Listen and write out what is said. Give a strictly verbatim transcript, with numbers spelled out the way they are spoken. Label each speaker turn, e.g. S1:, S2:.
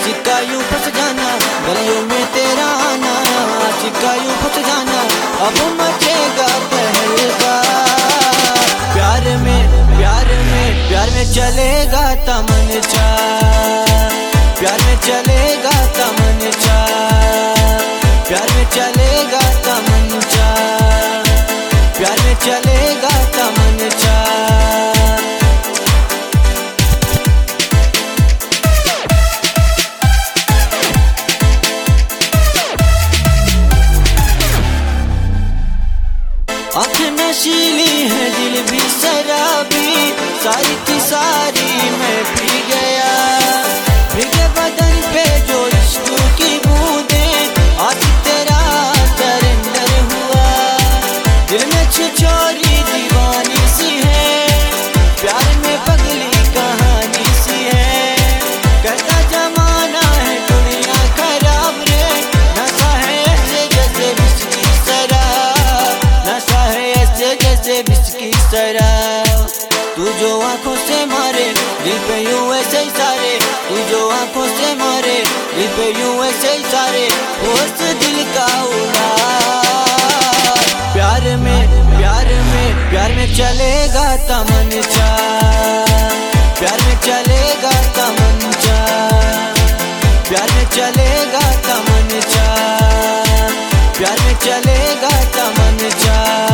S1: आशिक का यूं फंस जाना, गलियों में तेरा आना, आशिक का यूं फंस जाना, अब मचेगा तहलका। प्यार में प्यार में प्यार में चलेगा तमन्ना, प्यार में चलेगा तमन्ना, प्यार में चलेगा तमन्ना, प्यार में चलेगा तमन्ना। आँख नशीली है दिल भी शराबी, सारी की सारी मैं पी गया, भीगे बदन पे जो इश्क की बूंदें, आज तेरा सरेंडर हुआ। दिल में छिछोरी दीवानी सी है, प्यार में पगली कहानी सी है, कहता जमाना है दुनिया खराब रे, नशा है ऐसे जैसे विस्की शराब, नशा है ऐसे जैसे विस्की शराब। तू जो आंखों से मारे दिल पे यूं ऐसे ही सारे, तू जो आंखों से मारे दिल पे यूं ऐसे ही सारे, होश दिल का उड़ा। प्यार में प्यार में प्यार में चलेगा तमन्ना, प्यार में चलेगा तमन्ना, प्यार में चलेगा तमन्ना, प्यार में चलेगा तमन्ना।